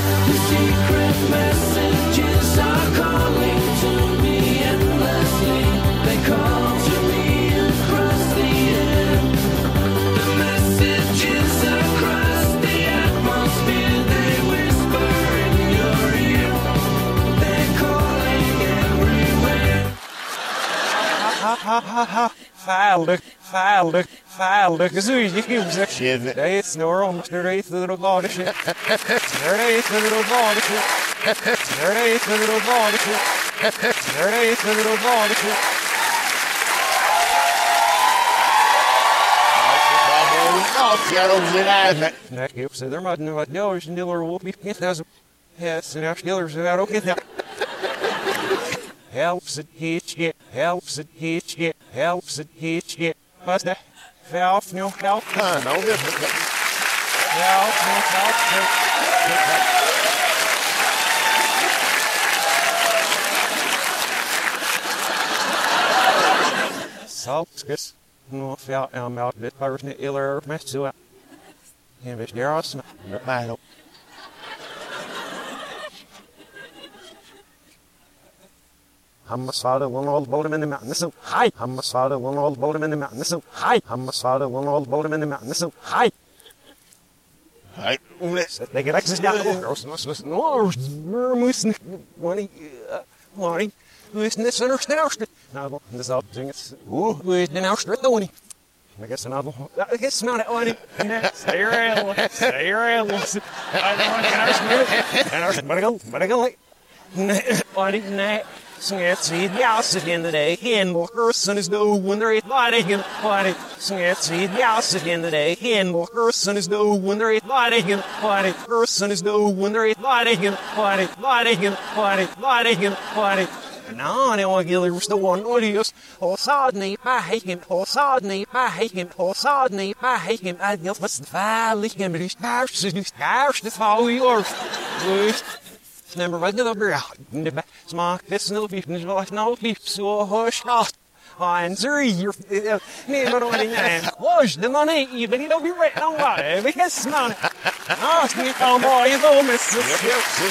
The secret messages are calling to me endlessly. They call to me across the air. The messages across the atmosphere, they whisper in your ear. They're calling everywhere. Ha ha ha ha. Faalde, zoiets shit. They snore on the race little body shit. Race little body shit. Race little body shit. Race little body shit. Nej, jag säger mig att nu att jag är snillare och uppgift alltså. Yes, and snillare är okej. Helps it hitch it, helps it hitch it, helps it hitch it. What's that? Help, no help. No, Help, no help. Salskis. No fel am out bit person iller mess to it. And it's there us. battle. Hammasada one old boat in the mountains. Hi. Hammasada one old boat in the mountains. Hi. Hammasada one old boat in the mountains. Hi. Right. They get access down the water. Listen, this understand. Now, this up thing is. Ooh, we didn't outstrip the one. I guess another. I guess not at one. Stay around. Stay around. I don't want to understand. But I go like. What? Snetsy, yes, again today. Hen person is no wonder it's lighting and fighting. Snetsy, yes, again today. Hen person is no wonder it's lighting and fighting. Person is no wonder it's lighting and fighting. Lighting and fighting. Lighting and fighting. No, I want to get the one audios. Oh, suddenly, I hate him. Oh, suddenly, I hate him. Oh, suddenly, I hate him. I guess what's the valley? Him, but he's the follow yours. Number was the ground. Smaak this no beef, no beef, so hush lost. On three, you're never running and wash the money, even you don't be right on water because money. Ask me, cowboy, and old Mississippi.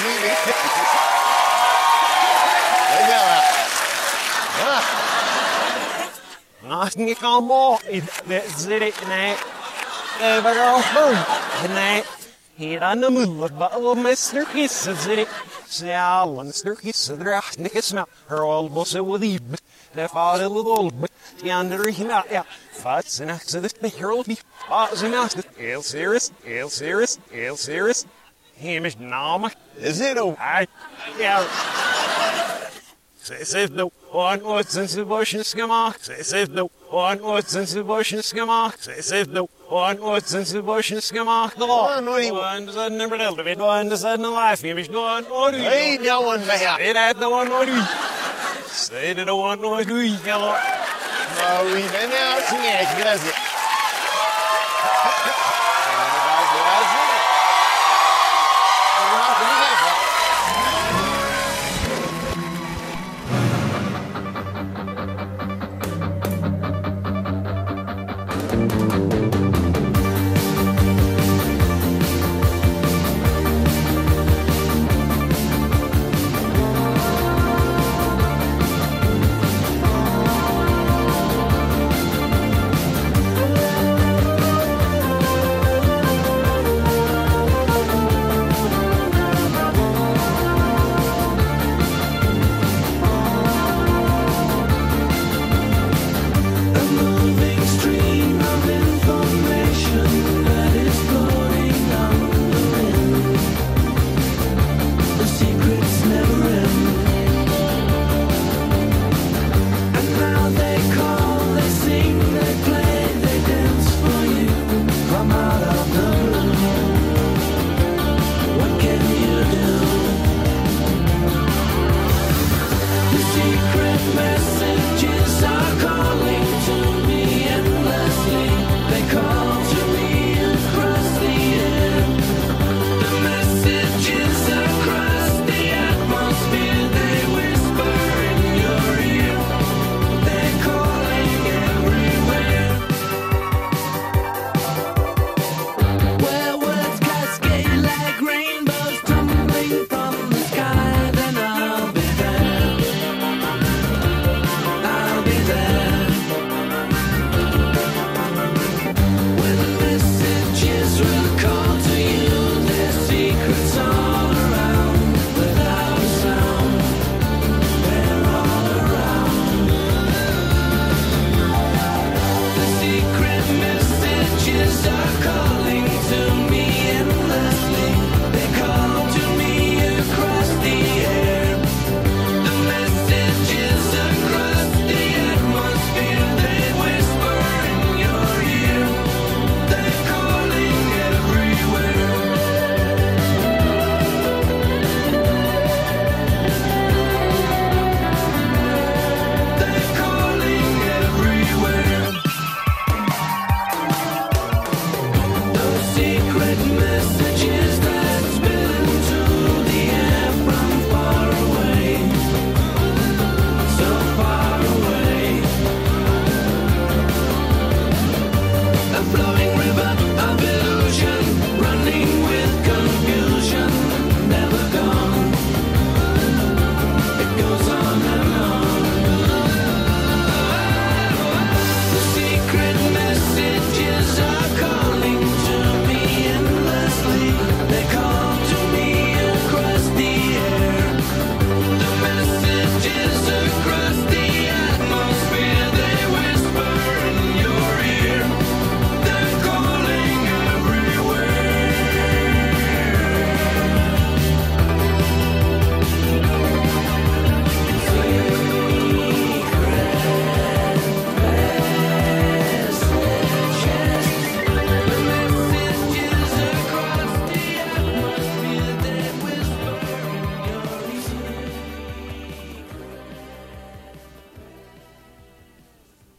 Ask me, cowboy, that's it tonight. Ever go home tonight. Here on the moon, but old Mr. Kisses it. Sal and Mr. Kisses the rash, Nick smell. Her old boss with you, but the father with old, but the under him out. Yeah, Fats and accident, the hero be Fats and accident. Ale serious, ale serious, ale serious. Hamish Nama. Is it a yeah. Say the one what's in the bush and skamok. Say the one what's in the bush and skamok. Say the one what's in the bush and skamok. The law. One does that never tell of it. One does that in life. Hamish one or do you? Hey, no one there. It had the one or do you? Say to the one or do you? Hello. No, we've been out to get does it.